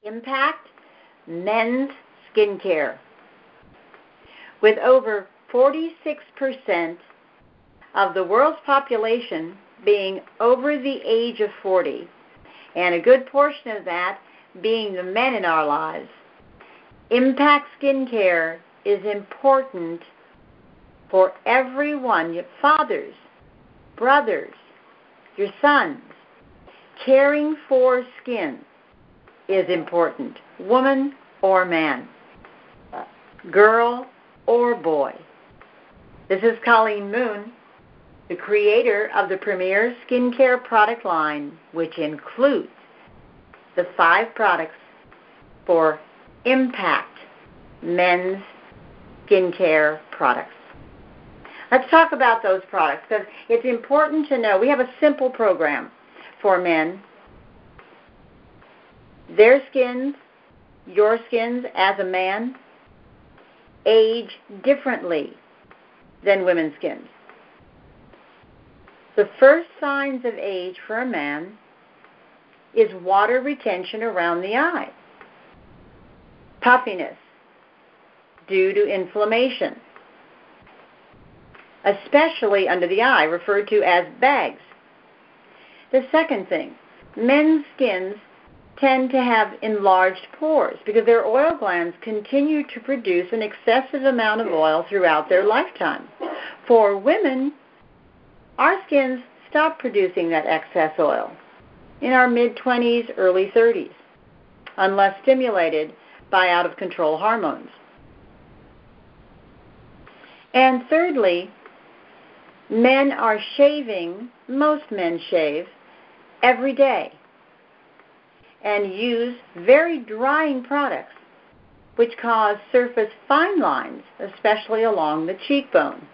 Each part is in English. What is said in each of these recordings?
Impact Men's Skincare. With over 46% of the world's population being over the age of 40, and a good portion of that being the men in our lives, Impact Skincare is important for everyone, your fathers, brothers, your sons. Caring for skin is important, woman or man, girl or boy. This is Colleen Moon, the creator of the premier skincare product line, which includes the 5 products for Impact Men's Skincare products. Let's talk about those products because it's important to know we have a simple program for men. Their skins, your skins as a man, age differently than women's skins. The first signs of age for a man is water retention around the eye, puffiness due to inflammation, especially under the eye, referred to as bags. The second thing, men's skins tend to have enlarged pores because their oil glands continue to produce an excessive amount of oil throughout their lifetime. For women, our skins stop producing that excess oil in our mid-20s, early 30s, unless stimulated by out-of-control hormones. And thirdly, men are shaving, most men shave, every day and use very drying products which cause surface fine lines, especially along the cheekbone.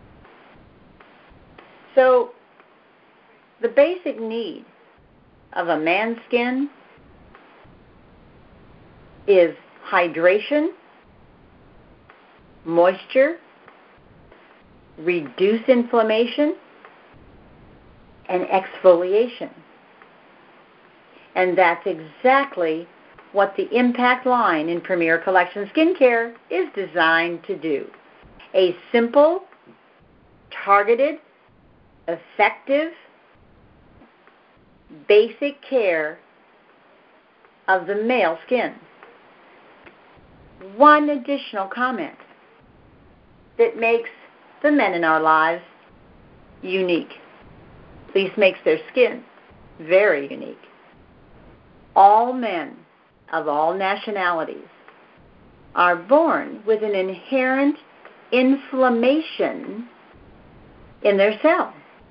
So the basic need of a man's skin is hydration, moisture, reduce inflammation, and exfoliation. And that's exactly what the Impact line in Premier Collection Skincare is designed to do. A simple, targeted, effective, basic care of the male skin. One additional comment that makes the men in our lives unique, at least makes their skin very unique. All men of all nationalities are born with an inherent inflammation in their cell.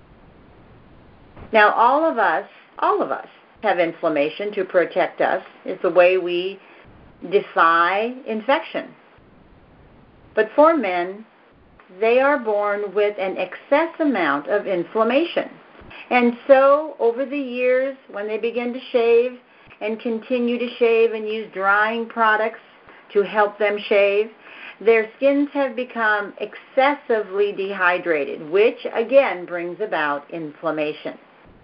Now, all of us have inflammation to protect us. It's the way we defy infection. But for men, they are born with an excess amount of inflammation. And so, over the years, when they begin to shave and continue to shave and use drying products to help them shave, their skins have become excessively dehydrated, which again brings about inflammation.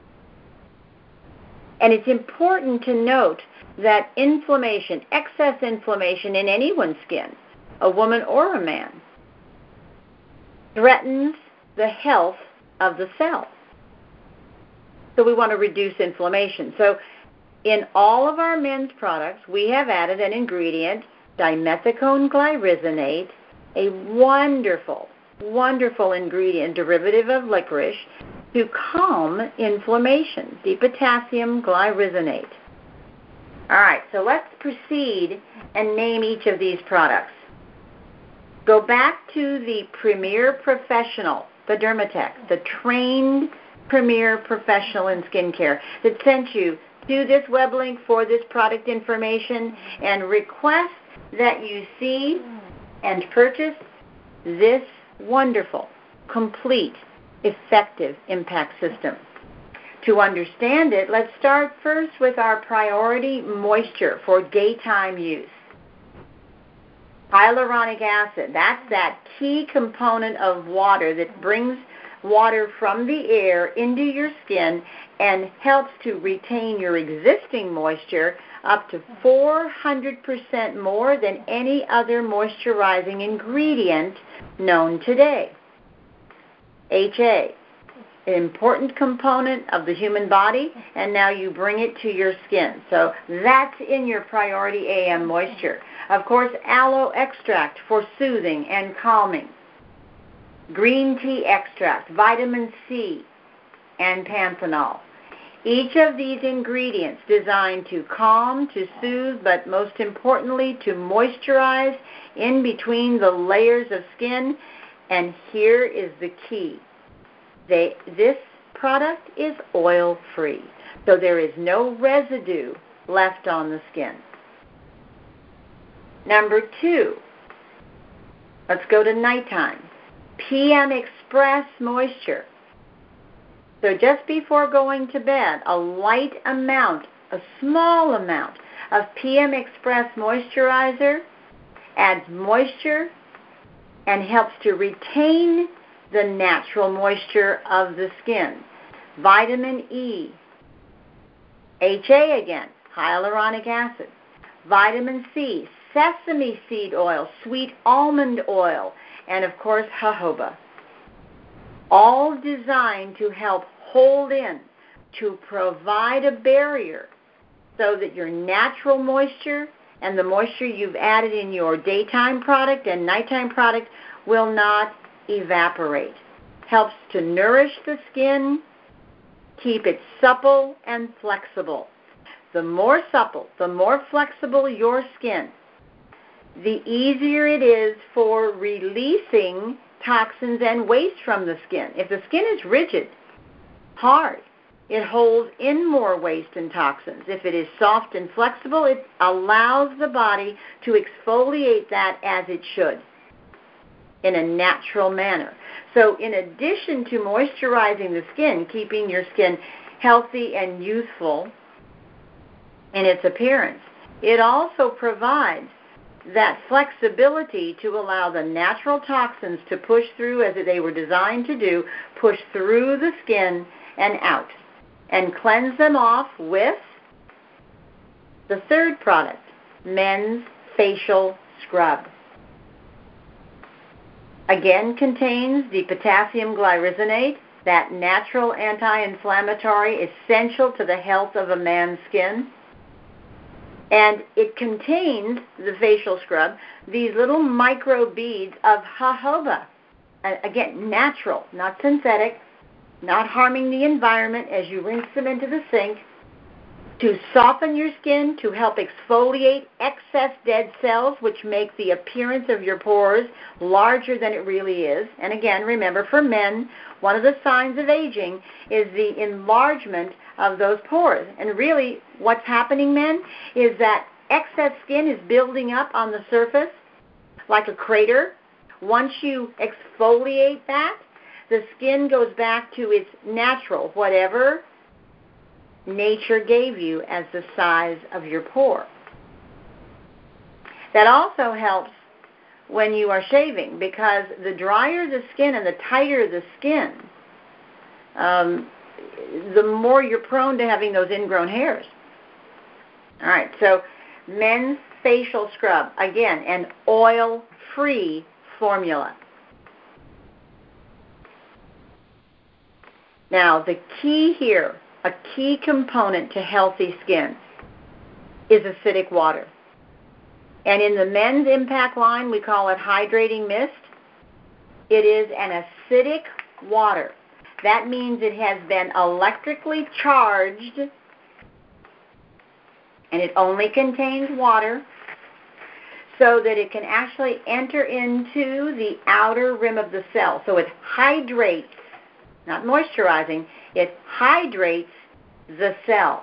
And it's important to note that inflammation, excess inflammation in anyone's skin, a woman or a man, threatens the health of the cell. So we want to reduce inflammation. So in all of our men's products, we have added an ingredient, dimethicone glyrisinate, a wonderful, wonderful ingredient, derivative of licorice, to calm inflammation, D-potassium glyrisinate. All right, so let's proceed and name each of these products. Go back to the Premier Professional, the Dermatech, the trained Premier Professional in skincare that sent you to this web link for this product information and request that you see and purchase this wonderful, complete, effective Impact system. To understand it, let's start first with our priority moisture for daytime use. Hyaluronic acid, that's that key component of water that brings water from the air into your skin and helps to retain your existing moisture up to 400% more than any other moisturizing ingredient known today. HA, an important component of the human body, and now you bring it to your skin. So that's in your Priority AM Moisture. Of course, aloe extract for soothing and calming. Green tea extract, vitamin C, and panthenol. Each of these ingredients designed to calm, to soothe, but most importantly to moisturize in between the layers of skin. And here is the key. This product is oil-free, so there is no residue left on the skin. Number 2, let's go to nighttime. PM Express Moisture. So just before going to bed, a light amount, a small amount of PM Express Moisturizer adds moisture and helps to retain the natural moisture of the skin. Vitamin E, HA again, hyaluronic acid, vitamin C, sesame seed oil, sweet almond oil, and of course jojoba. All designed to help hold in, to provide a barrier so that your natural moisture and the moisture you've added in your daytime product and nighttime product will not evaporate. Helps to nourish the skin, keep it supple and flexible. The more supple, the more flexible your skin, the easier it is for releasing toxins and waste from the skin. If the skin is rigid, hard, it holds in more waste and toxins. If it is soft and flexible, it allows the body to exfoliate that as it should in a natural manner. So in addition to moisturizing the skin, keeping your skin healthy and youthful in its appearance, it also provides that flexibility to allow the natural toxins to push through as they were designed to do, push through the skin and out, and cleanse them off with the third product, Men's Facial Scrub. Again, contains the potassium glycinate, that natural anti-inflammatory essential to the health of a man's skin. And it contains, the facial scrub, these little micro beads of jojoba. Again, natural, not synthetic, not harming the environment as you rinse them into the sink, to soften your skin, to help exfoliate excess dead cells, which make the appearance of your pores larger than it really is. And again, remember, for men, one of the signs of aging is the enlargement of those pores. And really, what's happening, men, is that excess skin is building up on the surface like a crater. Once you exfoliate that, the skin goes back to its natural, whatever nature gave you as the size of your pore. That also helps when you are shaving, because the drier the skin and the tighter the skin, the more you're prone to having those ingrown hairs. All right, so Men's Facial Scrub, again, an oil-free formula. Now, the key here, a key component to healthy skin, is acidic water. And in the Men's Impact line, we call it Hydrating Mist. It is an acidic water. That means it has been electrically charged, and it only contains water, so that it can actually enter into the outer rim of the cell. So it hydrates, not moisturizing, it hydrates the cell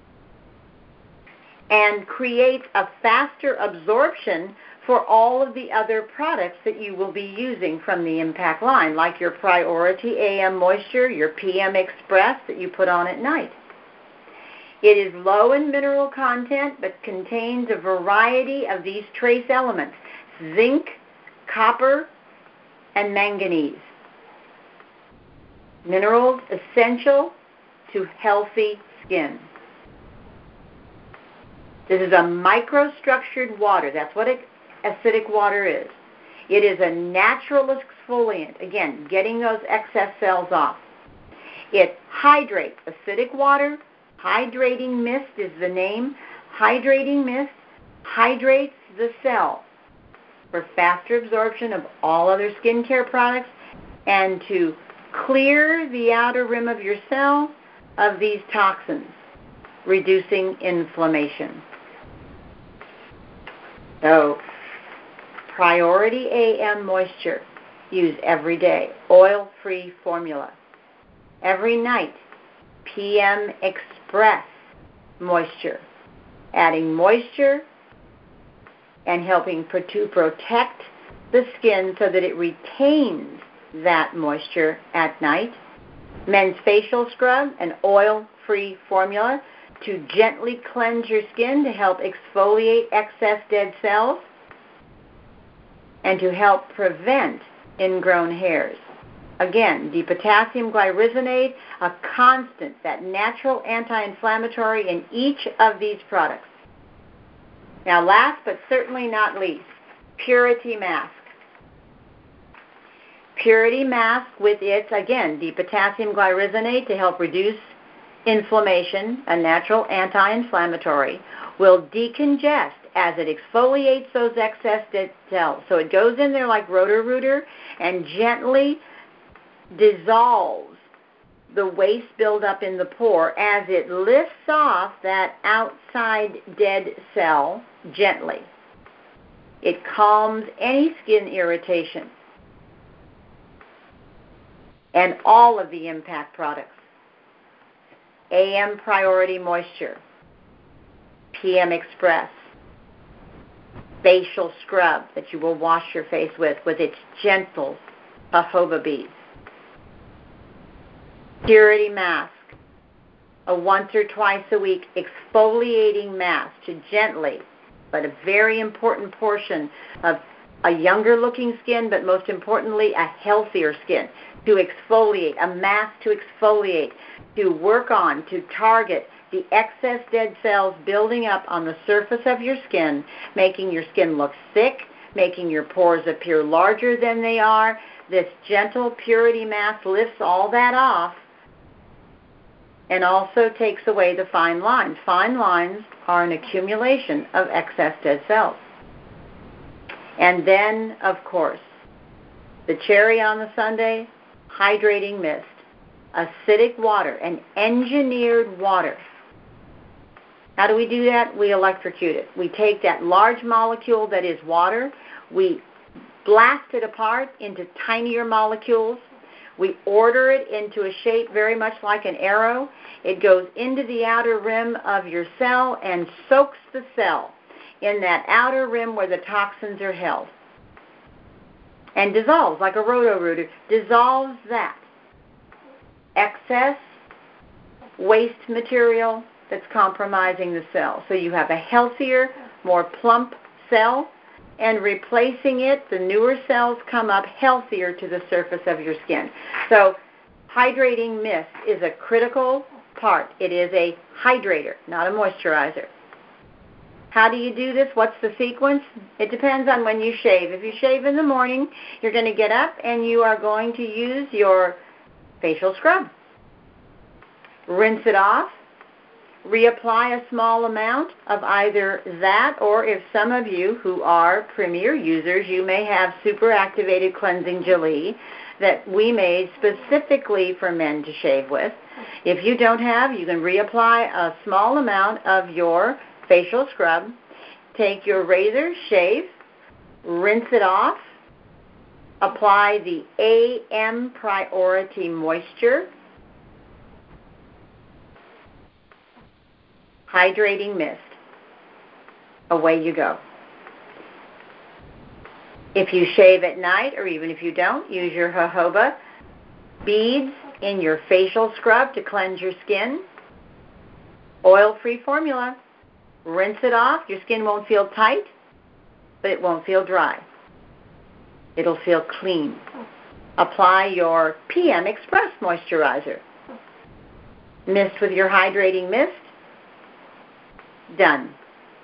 and creates a faster absorption for all of the other products that you will be using from the Impact line, like your Priority AM Moisture, your PM Express that you put on at night. It is low in mineral content, but contains a variety of these trace elements: zinc, copper, and manganese. Minerals essential to healthy skin. This is a microstructured water. That's what acidic water is. It is a natural exfoliant. Again, getting those excess cells off. It hydrates. Acidic water, hydrating mist is the name. Hydrating mist hydrates the cell for faster absorption of all other skincare products and to clear the outer rim of your cell of these toxins, reducing inflammation. So, Priority AM Moisture, use every day. Oil-free formula. Every night, PM Express Moisture, adding moisture and helping to protect the skin so that it retains that moisture at night. Men's Facial Scrub, an oil-free formula to gently cleanse your skin to help exfoliate excess dead cells and to help prevent ingrown hairs. Again, D-potassium glyrisinate, a constant, that natural anti-inflammatory in each of these products. Now, last but certainly not least, Purity Mask. Purity Mask with its, again, D-potassium glyrisinate to help reduce inflammation, a natural anti-inflammatory, will decongest as it exfoliates those excess dead cells. So it goes in there like Roto-Rooter and gently dissolves the waste buildup in the pore as it lifts off that outside dead cell gently. It calms any skin irritation. And all of the Impact products. AM Priority Moisture, PM Express, facial scrub that you will wash your face with its gentle jojoba beads. Purity Mask, a once or twice a week exfoliating mask to gently, but a very important portion of a younger looking skin, but most importantly a healthier skin, to exfoliate, a mask to exfoliate, to work on, to target the excess dead cells building up on the surface of your skin, making your skin look thick, making your pores appear larger than they are. This gentle Purity Mask lifts all that off and also takes away the fine lines. Fine lines are an accumulation of excess dead cells. And then, of course, the cherry on the sundae, hydrating mist, acidic water, and engineered water. How do we do that? We electrocute it. We take that large molecule that is water, we blast it apart into tinier molecules. We order it into a shape very much like an arrow. It goes into the outer rim of your cell and soaks the cell in that outer rim where the toxins are held. And dissolves, like a Roto-Rooter, dissolves that excess waste material that's compromising the cell. So you have a healthier, more plump cell, and replacing it, the newer cells come up healthier to the surface of your skin. So hydrating mist is a critical part. It is a hydrator, not a moisturizer. How do you do this? What's the sequence? It depends on when you shave. If you shave in the morning, you're going to get up and you are going to use your facial scrub. Rinse it off. Reapply a small amount of either that, or if some of you who are Premier users, you may have super activated cleansing jelly that we made specifically for men to shave with. If you don't have, you can reapply a small amount of your facial scrub. Take your razor, shave, rinse it off, apply the AM Priority Moisture, hydrating mist. Away you go. If you shave at night, or even if you don't, use your jojoba beads in your facial scrub to cleanse your skin. Oil-free formula. Rinse it off. Your skin won't feel tight, but it won't feel dry. It'll feel clean. Apply your PM Express moisturizer. Mist with your hydrating mist. Done.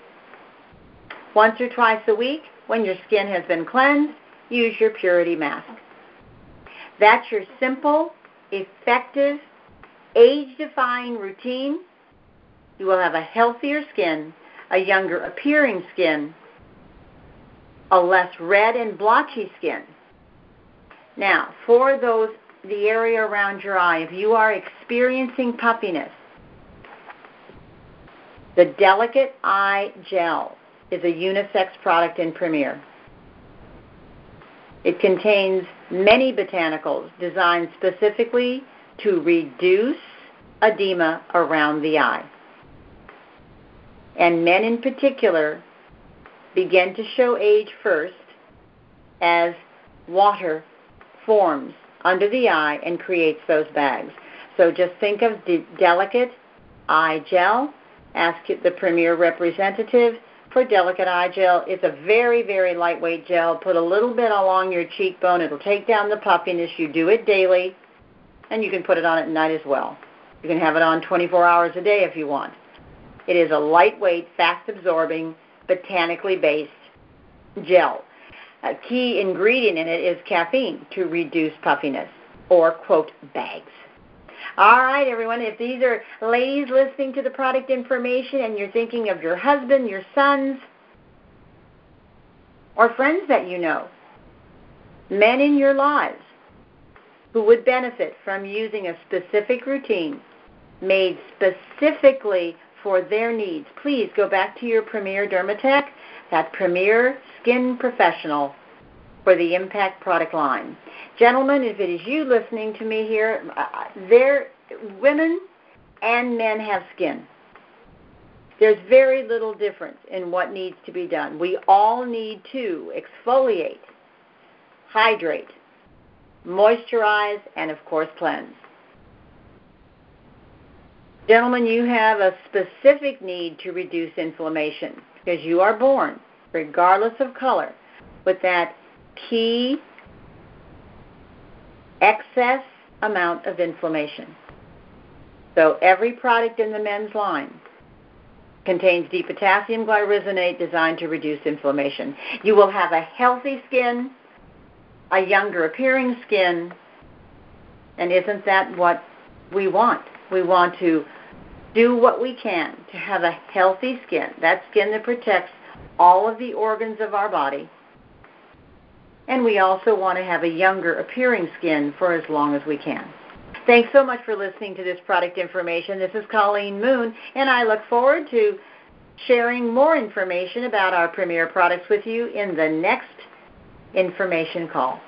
Once or twice a week, when your skin has been cleansed, use your Purity Mask. That's your simple, effective, age-defying routine. You will have a healthier skin, a younger appearing skin, a less red and blotchy skin. Now, for the area around your eye, if you are experiencing puffiness, the Delicate Eye Gel is a unisex product in Premier. It contains many botanicals designed specifically to reduce edema around the eye. And men in particular begin to show age first as water forms under the eye and creates those bags. So just think of the Delicate Eye Gel. Ask the Premier representative for Delicate Eye Gel. It's a very, very lightweight gel. Put a little bit along your cheekbone. It'll take down the puffiness. You do it daily, and you can put it on at night as well. You can have it on 24 hours a day if you want. It is a lightweight, fast-absorbing, botanically based gel. A key ingredient in it is caffeine to reduce puffiness, or, quote, bags. All right, everyone, if these are ladies listening to the product information and you're thinking of your husband, your sons, or friends that you know, men in your lives who would benefit from using a specific routine made specifically for their needs, please go back to your Premier Dermatech, that Premier Skin Professional for the Impact product line. Gentlemen, if it is you listening to me here, women and men have skin. There's very little difference in what needs to be done. We all need to exfoliate, hydrate, moisturize, and of course cleanse. Gentlemen, you have a specific need to reduce inflammation because you are born, regardless of color, with that key excess amount of inflammation. So every product in the men's line contains D-potassium glyrisinate designed to reduce inflammation. You will have a healthy skin, a younger appearing skin, and isn't that what we want? We want to do what we can to have a healthy skin, that skin that protects all of the organs of our body. And we also want to have a younger appearing skin for as long as we can. Thanks so much for listening to this product information. This is Colleen Moon, and I look forward to sharing more information about our Premier products with you in the next information call.